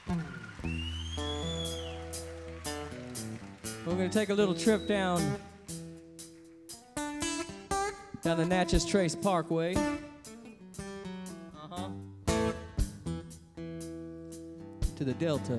We're going to take a little trip down the Natchez Trace Parkway. To the Delta.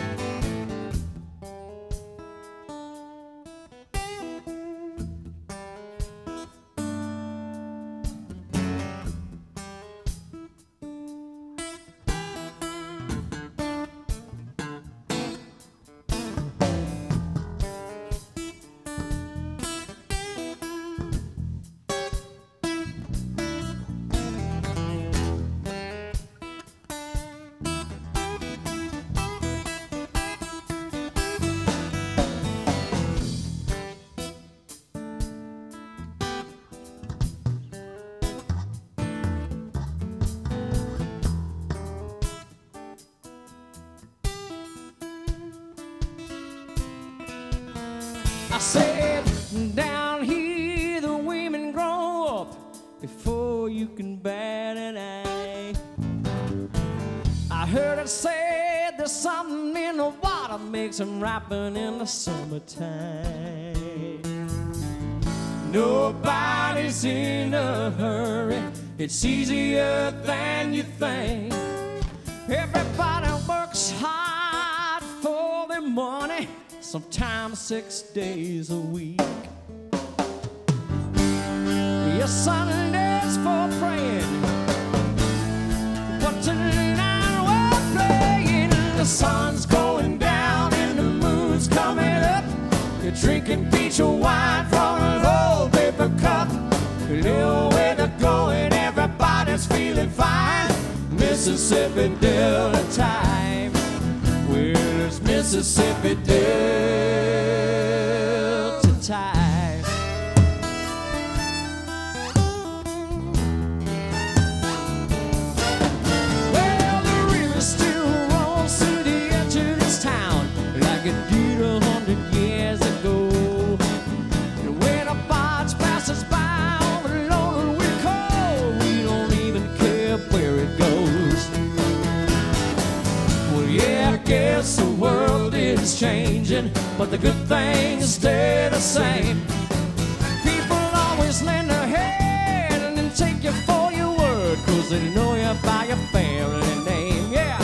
I said, down here the women grow up before you can bat an eye. I heard it said there's something in the water makes them ripen in the summertime. Nobody's in a hurry, it's easier than you think. Everybody works hard for their money, sometimes 6 days a week. Your Sundays for praying, but tonight we're playing. The sun's going down and the moon's coming up. You're drinking peach wine from an old paper cup. Little way to go and everybody's feeling fine. Mississippi Delta time. Well, it's Mississippi Delta time. Well, the river still rolls through the edge of this town like it did 100 years ago. And when a barge passes by on the lonely we call, we don't even care where it goes. Well, yeah, I guess the world is changing, but the good things stay the same. People always lend a hand and then take you for your word, 'cause they know you by your family name, yeah.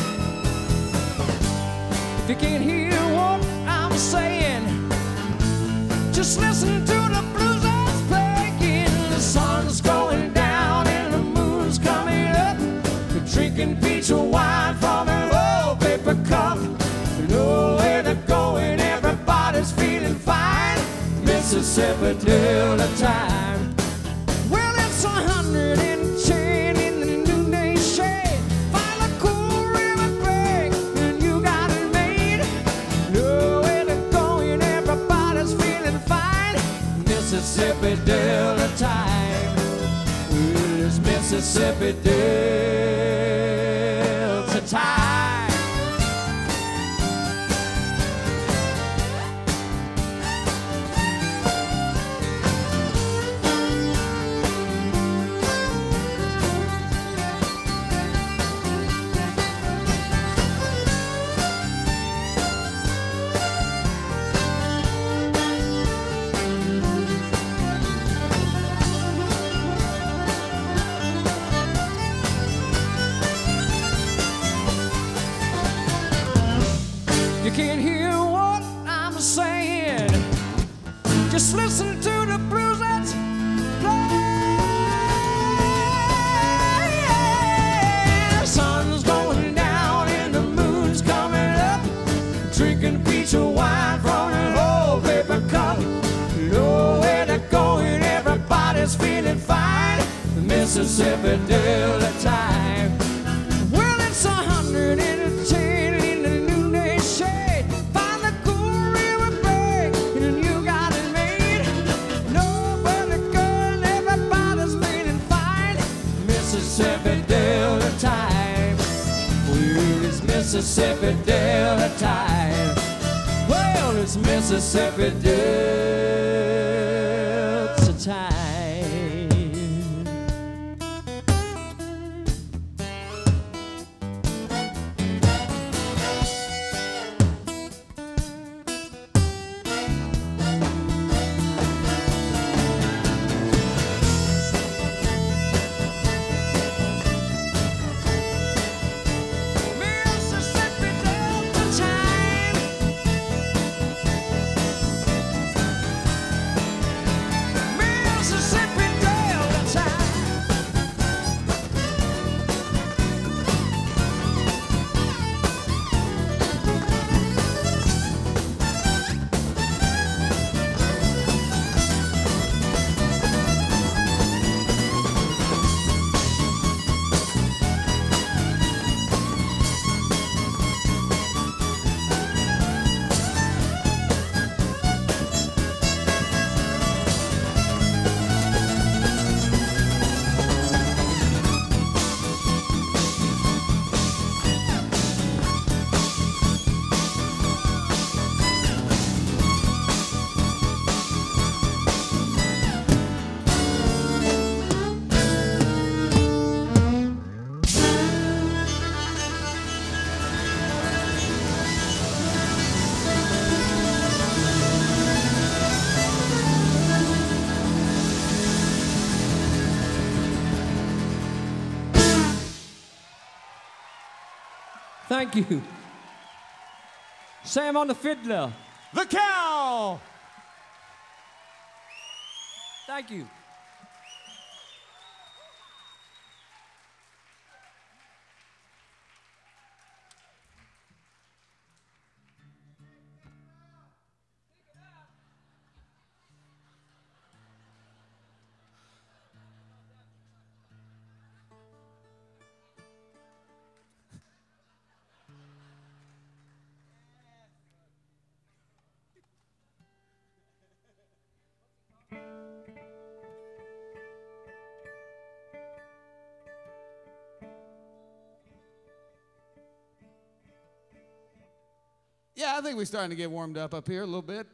If you can't hear what I'm saying, just listen to the blues that's playing. The sun's going down and the moon's coming up. You're drinking peach wine from an old paper cup. Nowhere to go and everybody's feeling fine. Mississippi Delta time. Well, it's 110 in the noonday shade. Find a cool river break and you got it made. Nowhere to go and everybody's feeling fine. Mississippi Delta time. Well, it's Mississippi Delta time. You can't hear what I'm saying, just listen to the blues that's playing. The sun's going down and the moon's coming up. Drinking peach wine from an old paper cup. Nowhere to go and everybody's feeling fine. Mississippi Delta time. Well, it's 110 in the noonday shade. Find the cool river break and you got it made. Nowhere to go and everybody's feeling fine. Mississippi Delta time. Well, it's Mississippi Delta time. Well, it's Mississippi Delta time. Thank you. Sam on the fiddler. The Cow. Thank you. Yeah, I think we're starting to get warmed up here a little bit.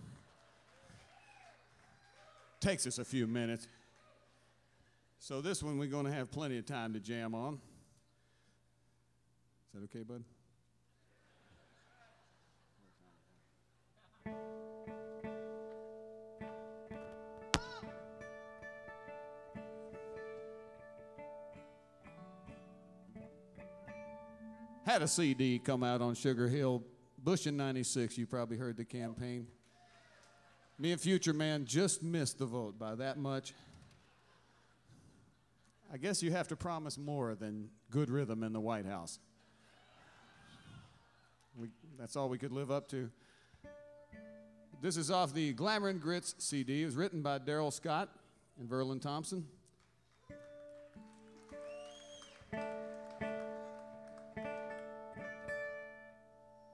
Takes us a few minutes. So this one we're going to have plenty of time to jam on. Is that okay, bud? Had a CD come out on Sugar Hill, Bush in '96. You probably heard the campaign. Me and Future Man just missed the vote by that much. I guess you have to promise more than good rhythm in the White House. That's all we could live up to. This is off the Glamour and Grits CD. It was written by Daryl Scott and Verlin Thompson.